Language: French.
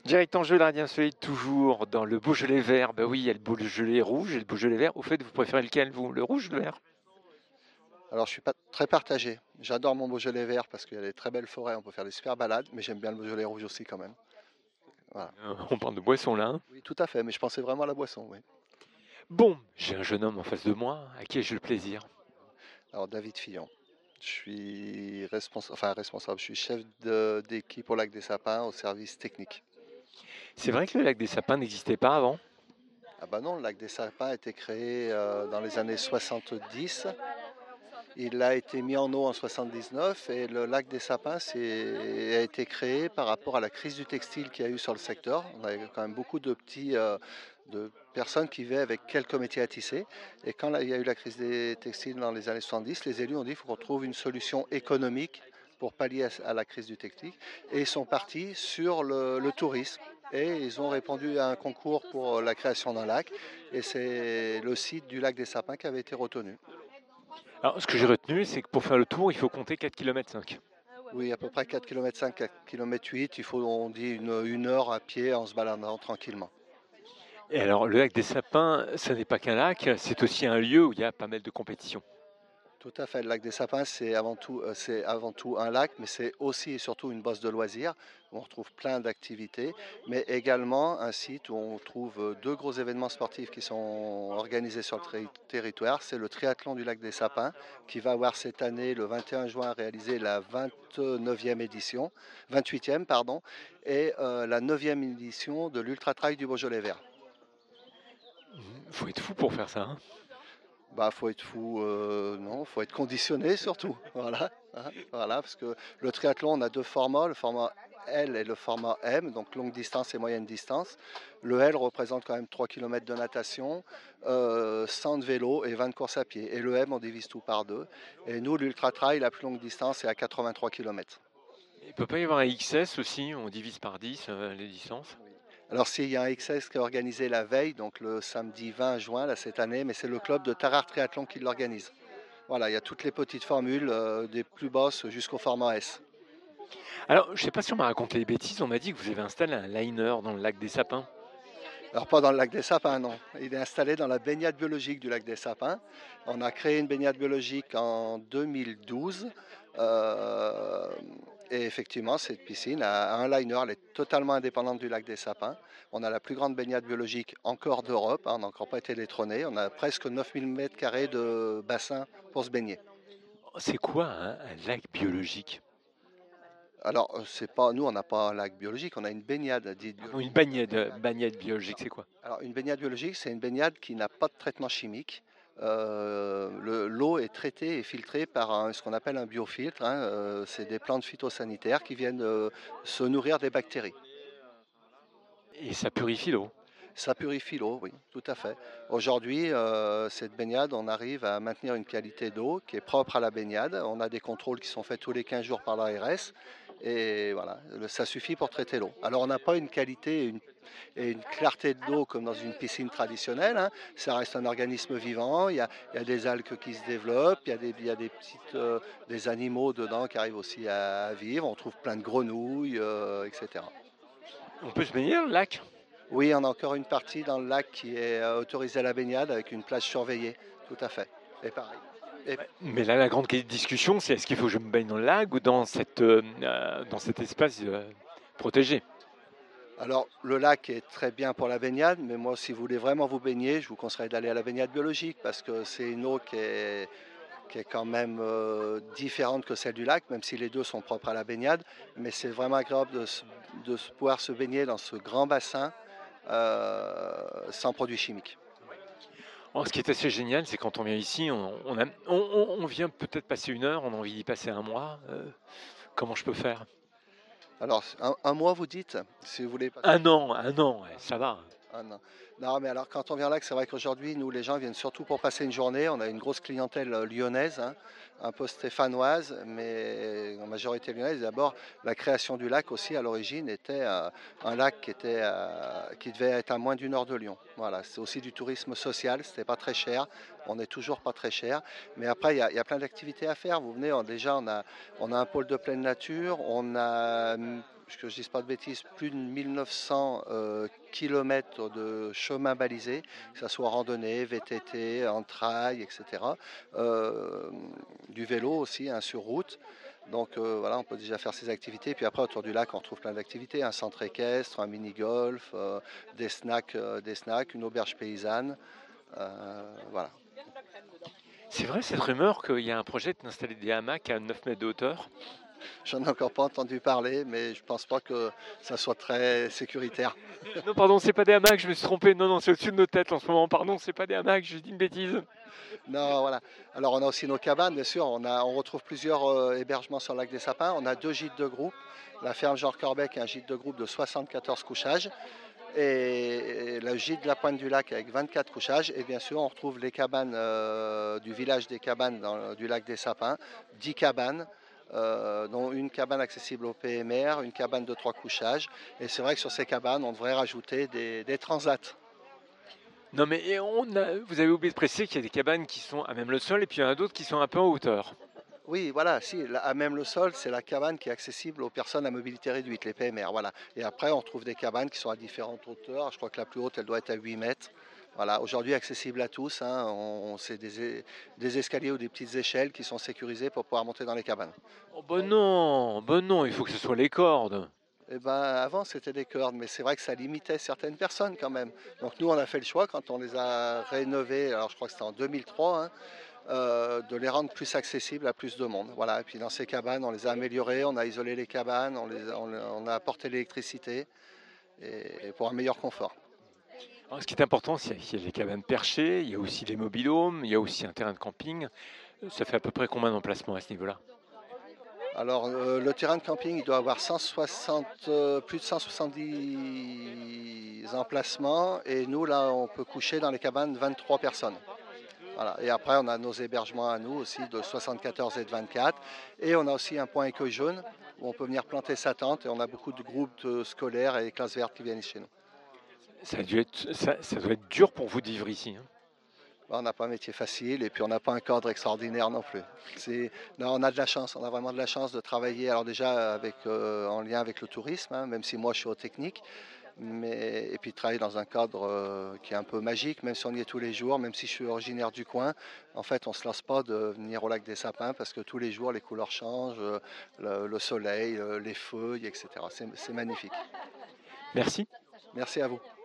Direct en jeu, la Radio Soleil, toujours dans le Beaujolais vert. Bah oui, il y a le Beaujolais rouge et le Beaujolais vert. Au fait, vous préférez lequel, vous? Le rouge ou le vert? Alors, je suis pas très partagé. J'adore mon Beaujolais vert parce qu'il y a des très belles forêts, on peut faire des super balades, mais j'aime bien le Beaujolais rouge aussi quand même. Voilà. On parle de boisson là, hein. Oui, tout à fait, mais je pensais vraiment à la boisson, oui. Bon, j'ai un jeune homme en face de moi. À qui ai-je le plaisir? Alors, David Fillon. Je suis responsable, je suis chef d'équipe au Lac des Sapins au service technique. C'est vrai que le lac des Sapins n'existait pas avant? Ah bah non, le Lac des Sapins a été créé dans les années 70. Il a été mis en eau en 79 et le lac des Sapins a été créé par rapport à la crise du textile qu'il y a eu sur le secteur. On avait quand même beaucoup de personnes qui vivaient avec quelques métiers à tisser. Et quand il y a eu la crise des textiles dans les années 70, les élus ont dit qu'il faut qu'on trouve une solution économique pour pallier à la crise du textile. Et ils sont partis sur le tourisme. Et ils ont répondu à un concours pour la création d'un lac. Et c'est le site du lac des Sapins qui avait été retenu. Alors, ce que j'ai retenu, c'est que pour faire le tour, il faut compter 4,5 km. Oui, à peu près 4,5 km, 4,8 km. Il faut, on dit, une heure à pied en se baladant tranquillement. Et alors, le lac des Sapins, ce n'est pas qu'un lac, c'est aussi un lieu où il y a pas mal de compétitions. Tout à fait. Le lac des Sapins, c'est avant tout un lac, mais c'est aussi et surtout une bosse de loisirs où on retrouve plein d'activités, mais également un site où on trouve deux gros événements sportifs qui sont organisés sur le territoire. C'est le triathlon du lac des Sapins qui va avoir cette année, le 21 juin, réalisé la 29e édition, 28e, pardon, et la 9e édition de l'Ultra Trail du Beaujolais Vert. Faut être fou pour faire ça, hein. Bah, faut être fou, non, faut être conditionné surtout. Voilà, hein, voilà, parce que le triathlon, on a deux formats, le format L et le format M, donc longue distance et moyenne distance. Le L représente quand même 3 km de natation, 100 de vélo et 20 de course à pied. Et le M, on divise tout par deux. Et nous, l'ultra trail, la plus longue distance, c'est à 83 km. Il peut pas y avoir un XS aussi, on divise par 10 les distances. Alors s'il y a un XS qui est organisé la veille, donc le samedi 20 juin là, cette année, mais c'est le club de Tarare Triathlon qui l'organise. Voilà, il y a toutes les petites formules, des plus basses jusqu'au format S. Alors, je sais pas si on m'a raconté des bêtises, on m'a dit que vous avez installé un liner dans le lac des Sapins. Alors pas dans le lac des Sapins, non. Il est installé dans la baignade biologique du lac des Sapins. On a créé une baignade biologique en 2012. euh, et effectivement, cette piscine a un liner, elle est totalement indépendante du lac des Sapins. On a la plus grande baignade biologique encore d'Europe, hein, on n'a encore pas été détrôné. On a presque 9000 mètres carrés de bassin pour se baigner. C'est quoi un lac biologique? Alors, c'est pas, nous, on n'a pas un lac biologique, on a une baignade dite Pardon, une biologique. bagnette biologique, c'est quoi? Alors, une baignade biologique, c'est une baignade qui n'a pas de traitement chimique. L'eau est traitée et filtrée par ce qu'on appelle un biofiltre, hein. C'est des plantes phytosanitaires qui viennent se nourrir des bactéries. Et ça purifie l'eau. Ça purifie l'eau, oui, tout à fait. Aujourd'hui, cette baignade, on arrive à maintenir une qualité d'eau qui est propre à la baignade. On a des contrôles qui sont faits tous les 15 jours par l'ARS. Et voilà, ça suffit pour traiter l'eau. Alors, on n'a pas une qualité et une clarté de l'eau comme dans une piscine traditionnelle, hein. Ça reste un organisme vivant. Il y a des algues qui se développent. Il y a des des animaux dedans qui arrivent aussi à vivre. On trouve plein de grenouilles, etc. On peut se baigner dans le lac? Oui, on a encore une partie dans le lac qui est autorisée à la baignade avec une plage surveillée, tout à fait. Et pareil. Et Ouais. Mais là, la grande discussion, c'est est-ce qu'il faut que je me baigne dans le lac ou dans cet espace protégé? alors, le lac est très bien pour la baignade, mais moi, si vous voulez vraiment vous baigner, je vous conseille d'aller à la baignade biologique parce que c'est une eau qui est quand même différente que celle du lac, même si les deux sont propres à la baignade. Mais c'est vraiment agréable pouvoir se baigner dans ce grand bassin sans produits chimiques. Oh, ce qui est assez génial, c'est quand on vient ici, on vient peut-être passer une heure, on a envie d'y passer un mois. Comment je peux faire? Alors, un mois, vous dites, si vous voulez passer. Un an, ouais, ça va. Ah non. Non, mais alors quand on vient là, c'est vrai qu'aujourd'hui, nous, les gens viennent surtout pour passer une journée. On a une grosse clientèle lyonnaise, hein, un peu stéphanoise, mais en majorité lyonnaise. D'abord, la création du lac aussi, à l'origine, était un lac qui devait être à moins d'une heure de Lyon. Voilà, c'est aussi du tourisme social, c'était pas très cher. On n'est toujours pas très cher. Mais après, il y a plein d'activités à faire. Vous venez, déjà, on a un pôle de pleine nature, on a que je dise pas de bêtises, plus de 1900 kilomètres de chemin balisé, que ce soit randonnée, VTT, en trail, etc. Euh, du vélo aussi, hein, sur route. Donc voilà, on peut déjà faire ces activités. Puis après, autour du lac, on retrouve plein d'activités, un centre équestre, un mini-golf, des snacks, une auberge paysanne. Voilà. C'est vrai cette rumeur qu'il y a un projet d'installer des hamacs à 9 mètres de hauteur? J'en ai encore pas entendu parler, mais je pense pas que ça soit très sécuritaire. Non, pardon, c'est pas des hamacs, je me suis trompé. Non, non, c'est au-dessus de nos têtes en ce moment. Pardon, c'est pas des hamacs, j'ai dit une bêtise. Non, voilà. Alors on a aussi nos cabanes, bien sûr. On retrouve plusieurs hébergements sur le lac des Sapins. On a 2 gîtes de groupe. La ferme Georges Corbec, un gîte de groupe de 74 couchages. Et le gîte de la Pointe du Lac avec 24 couchages. Et bien sûr, on retrouve les cabanes du village des cabanes du lac des Sapins, 10 cabanes. Dont une cabane accessible au PMR, une cabane de 3 couchages. Et c'est vrai que sur ces cabanes, on devrait rajouter des transats. Non, mais vous avez oublié de préciser qu'il y a des cabanes qui sont à même le sol et puis il y en a d'autres qui sont un peu en hauteur. Oui, voilà, si, à même le sol, c'est la cabane qui est accessible aux personnes à mobilité réduite, les PMR, voilà. Et après, on trouve des cabanes qui sont à différentes hauteurs. Je crois que la plus haute, elle doit être à 8 mètres. Voilà, aujourd'hui accessible à tous, hein. C'est des escaliers ou des petites échelles qui sont sécurisées pour pouvoir monter dans les cabanes. Oh, ben non, il faut que ce soit les cordes. Eh ben, avant, c'était des cordes, mais c'est vrai que ça limitait certaines personnes quand même. Donc nous, on a fait le choix quand on les a rénovés, alors je crois que c'était en 2003, hein, de les rendre plus accessibles à plus de monde. Voilà. Et puis dans ces cabanes, on les a améliorées, on a isolé les cabanes, on a apporté l'électricité et pour un meilleur confort. Alors, ce qui est important, c'est qu'il y a les cabanes perchées, il y a aussi les mobilhomes, il y a aussi un terrain de camping. Ça fait à peu près combien d'emplacements à ce niveau-là? Alors le terrain de camping, il doit avoir 160, plus de 170 emplacements et nous là, on peut coucher dans les cabanes 23 personnes. Voilà. Et après, on a nos hébergements à nous aussi de 74 et de 24. Et on a aussi un point écueil jaune où on peut venir planter sa tente. Et on a beaucoup de groupes scolaires et classes vertes qui viennent chez nous. Ça doit être dur pour vous de vivre ici, hein. On n'a pas un métier facile et puis on n'a pas un cadre extraordinaire non plus. Non, on a de la chance, on a vraiment de la chance de travailler. Alors déjà en lien avec le tourisme, hein, même si moi je suis au technique. Et puis travailler dans un cadre qui est un peu magique, même si on y est tous les jours, même si je suis originaire du coin, en fait on ne se lasse pas de venir au lac des Sapins parce que tous les jours les couleurs changent, le soleil, les feuilles, etc. C'est magnifique. Merci. Merci à vous.